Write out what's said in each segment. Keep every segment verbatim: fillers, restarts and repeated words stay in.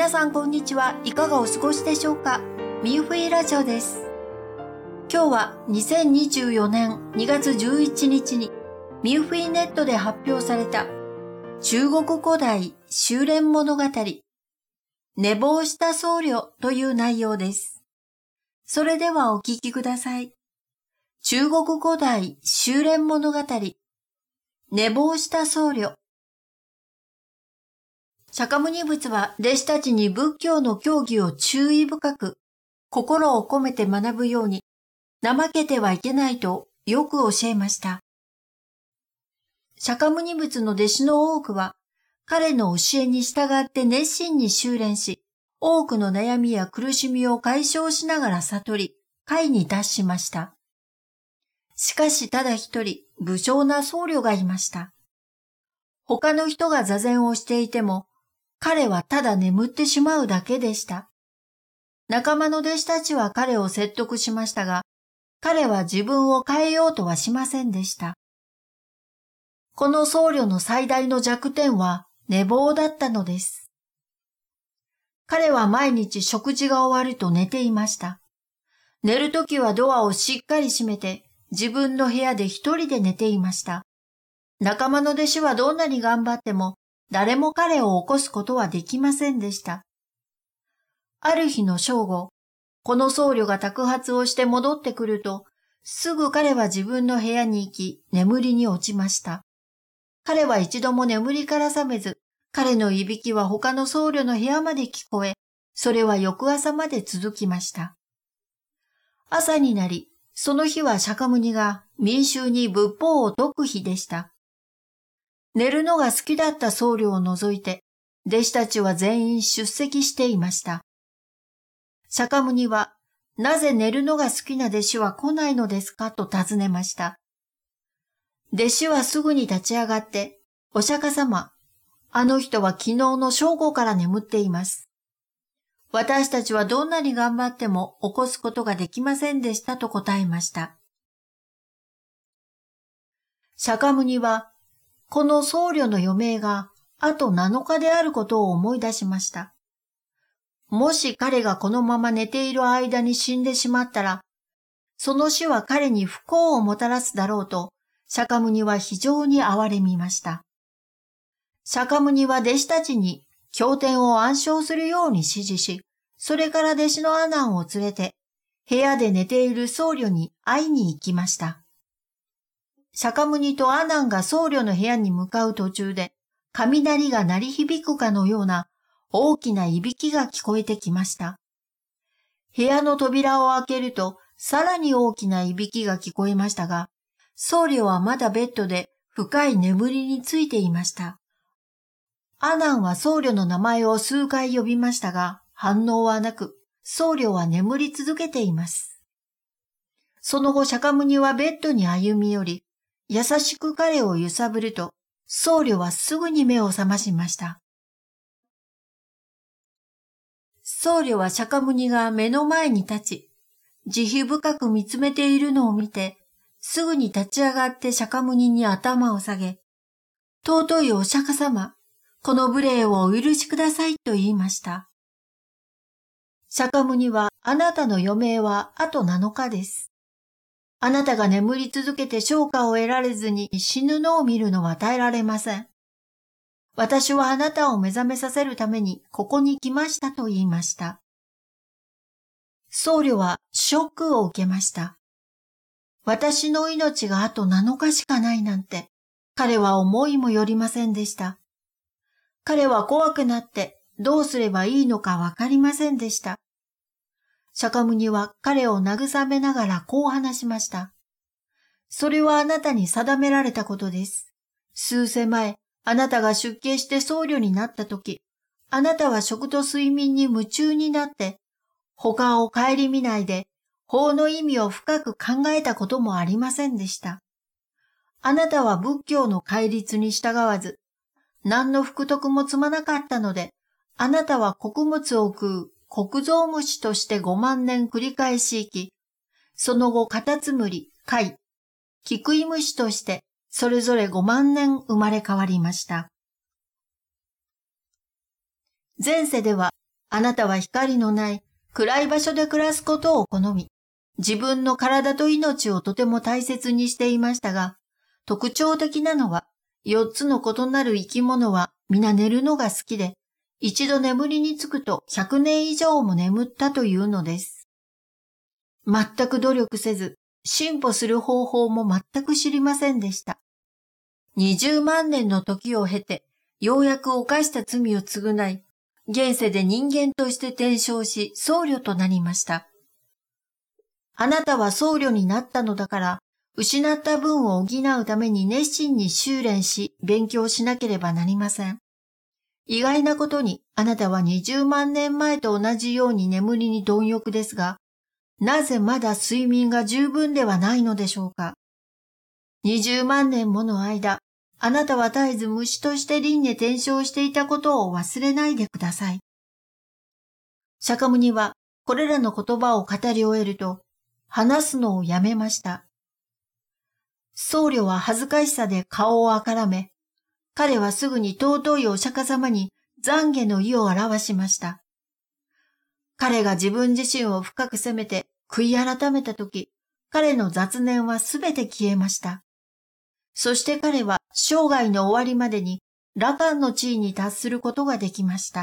皆さんこんにちは。いかがお過ごしでしょうか。ミーフィーラジオです。今日はにせんにじゅうよねんにがつじゅういちにちにミーフィーネットで発表された中国古代修練物語、寝坊した僧侶という内容です。それではお聞きください。中国古代修練物語、寝坊した僧侶。釈迦牟尼仏は弟子たちに仏教の教義を注意深く、心を込めて学ぶように、怠けてはいけないとよく教えました。釈迦牟尼仏の弟子の多くは、彼の教えに従って熱心に修練し、多くの悩みや苦しみを解消しながら悟り、解に達しました。しかしただ一人、不肖な僧侶がいました。他の人が座禅をしていても、彼はただ眠ってしまうだけでした。仲間の弟子たちは彼を説得しましたが、彼は自分を変えようとはしませんでした。この僧侶の最大の弱点は寝坊だったのです。彼は毎日食事が終わると寝ていました。寝るときはドアをしっかり閉めて、自分の部屋で一人で寝ていました。仲間の弟子はどんなに頑張っても、誰も彼を起こすことはできませんでした。ある日の正午、この僧侶が托鉢をして戻ってくると、すぐ彼は自分の部屋に行き、眠りに落ちました。彼は一度も眠りから覚めず、彼のいびきは他の僧侶の部屋まで聞こえ、それは翌朝まで続きました。朝になり、その日は釈迦牟尼が民衆に仏法を説く日でした。寝るのが好きだった僧侶を除いて、弟子たちは全員出席していました。釈迦牟尼は、なぜ寝るのが好きな弟子は来ないのですかと尋ねました。弟子はすぐに立ち上がって、お釈迦様、あの人は昨日の正午から眠っています。私たちはどんなに頑張っても起こすことができませんでしたと答えました。釈迦牟尼は、この僧侶の余命があとなのかであることを思い出しました。もし彼がこのまま寝ている間に死んでしまったら、その死は彼に不幸をもたらすだろうと、釈迦牟尼は非常に憐れみました。釈迦牟尼は弟子たちに経典を暗唱するように指示し、それから弟子の阿難を連れて、部屋で寝ている僧侶に会いに行きました。釈迦牟尼と阿難が僧侶の部屋に向かう途中で、雷が鳴り響くかのような大きないびきが聞こえてきました。部屋の扉を開けると、さらに大きないびきが聞こえましたが、僧侶はまだベッドで深い眠りについていました。阿難は僧侶の名前を数回呼びましたが、反応はなく、僧侶は眠り続けています。その後、釈迦牟尼はベッドに歩み寄り、優しく彼を揺さぶると、僧侶はすぐに目を覚ましました。僧侶は釈迦牟尼が目の前に立ち、慈悲深く見つめているのを見て、すぐに立ち上がって釈迦牟尼に頭を下げ、尊いお釈迦様、この無礼をお許しくださいと言いました。釈迦牟尼は、あなたの余命はあとなのかです。あなたが眠り続けて昇華を得られずに死ぬのを見るのは耐えられません。私はあなたを目覚めさせるためにここに来ましたと言いました。僧侶はショックを受けました。私の命があとなのかしかないなんて、彼は思いもよりませんでした。彼は怖くなってどうすればいいのかわかりませんでした。釈迦牟尼は彼を慰めながらこう話しました。それはあなたに定められたことです。数世前、あなたが出家して僧侶になったとき、あなたは食と睡眠に夢中になって、他を顧みないで、法の意味を深く考えたこともありませんでした。あなたは仏教の戒律に従わず、何の福徳も積まなかったので、あなたは穀物を食う穀蔵虫としてごまんねん繰り返し生き、その後カタツムリ、貝、キクイムシとしてそれぞれごまんねん生まれ変わりました。前世ではあなたは光のない暗い場所で暮らすことを好み、自分の体と命をとても大切にしていましたが、特徴的なのは、四つの異なる生き物は皆寝るのが好きで、一度眠りにつくと百年以上も眠ったというのです。全く努力せず、進歩する方法も全く知りませんでした。二十万年の時を経て、ようやく犯した罪を償い、現世で人間として転生し僧侶となりました。あなたは僧侶になったのだから、失った分を補うために熱心に修練し勉強しなければなりません。意外なことにあなたは二十万年前と同じように眠りに貪欲ですが、なぜまだ睡眠が十分ではないのでしょうか。二十万年もの間、あなたは絶えず虫として輪廻転生していたことを忘れないでください。釈迦牟尼はこれらの言葉を語り終えると、話すのをやめました。僧侶は恥ずかしさで顔をあからめ、彼はすぐに尊いお釈迦様に懺悔の意を表しました。彼が自分自身を深く責めて悔い改めたとき、彼の雑念はすべて消えました。そして彼は生涯の終わりまでに羅漢の地位に達することができました。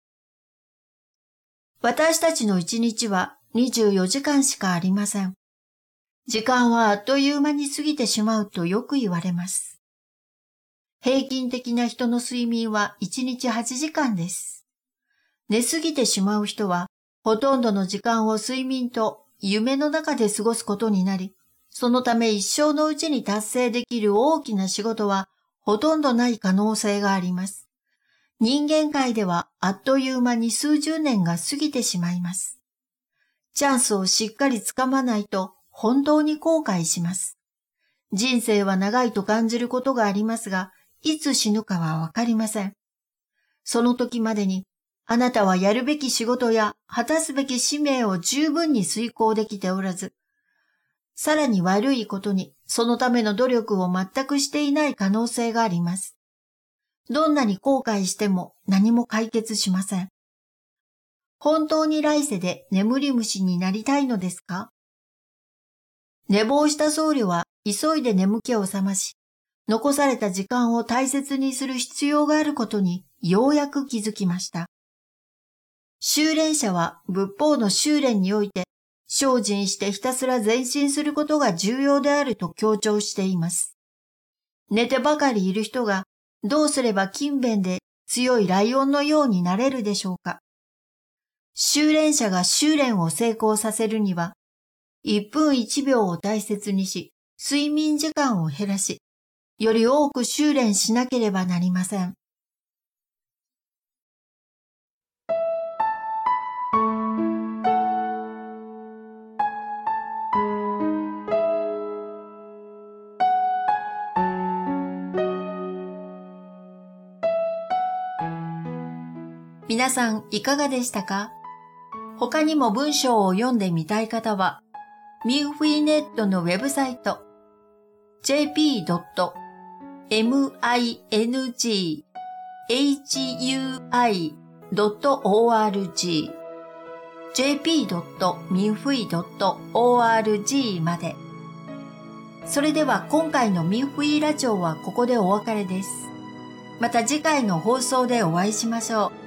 私たちの一日はにじゅうよじかんしかありません。時間はあっという間に過ぎてしまうとよく言われます。平均的な人の睡眠はいちにちはちじかんです。寝すぎてしまう人は、ほとんどの時間を睡眠と夢の中で過ごすことになり、そのため一生のうちに達成できる大きな仕事はほとんどない可能性があります。人間界ではあっという間に数十年が過ぎてしまいます。チャンスをしっかりつかまないと本当に後悔します。人生は長いと感じることがありますが、いつ死ぬかはわかりません。その時までに、あなたはやるべき仕事や果たすべき使命を十分に遂行できておらず、さらに悪いことにそのための努力を全くしていない可能性があります。どんなに後悔しても何も解決しません。本当に来世で眠り虫になりたいのですか？寝坊した僧侶は急いで眠気を覚まし、残された時間を大切にする必要があることにようやく気づきました。修練者は仏法の修練において精進してひたすら前進することが重要であると強調しています。寝てばかりいる人がどうすれば勤勉で強いライオンのようになれるでしょうか。修練者が修練を成功させるには、一分一秒を大切にし、睡眠時間を減らし、より多く修練しなければなりません。皆さんいかがでしたか？他にも文章を読んでみたい方は、ミンフィネットのウェブサイト ジェーピードットミンフィドットオーアールジー ジェーピードットミンフィドットオーアールジー まで。それでは今回のミンフィラジオはここでお別れです。また次回の放送でお会いしましょう。